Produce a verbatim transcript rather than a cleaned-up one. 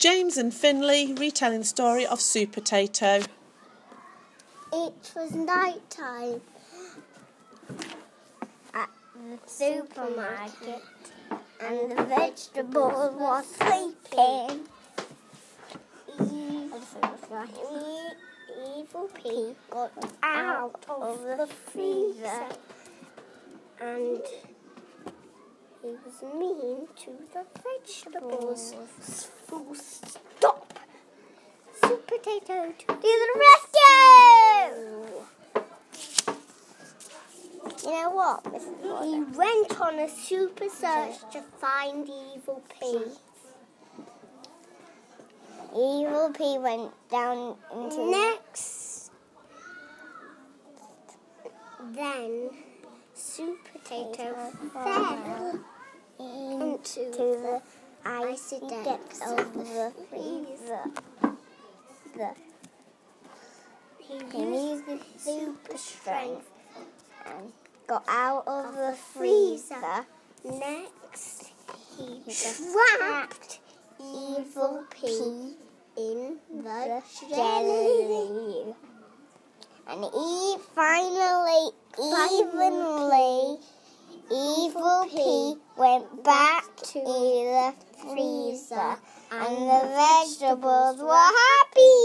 James and Finley retelling the story of Soup Potato. It was night time at the supermarket and the vegetable was sleeping. Evil Pea got out of the freezer and he was mean to the vegetables. Full stop! Soup Potato to the rescue! You know what? He went on a super search to find Evil Pea. Evil Pea went down into next. Then Soup Potato fell into the icy depths of the freezer. The, he used his super strength and got out of the freezer. Next, he trapped Evil Pea in the jelly. And he finally, evenly, Evil Pea went back to the freezer, and the vegetables were happy.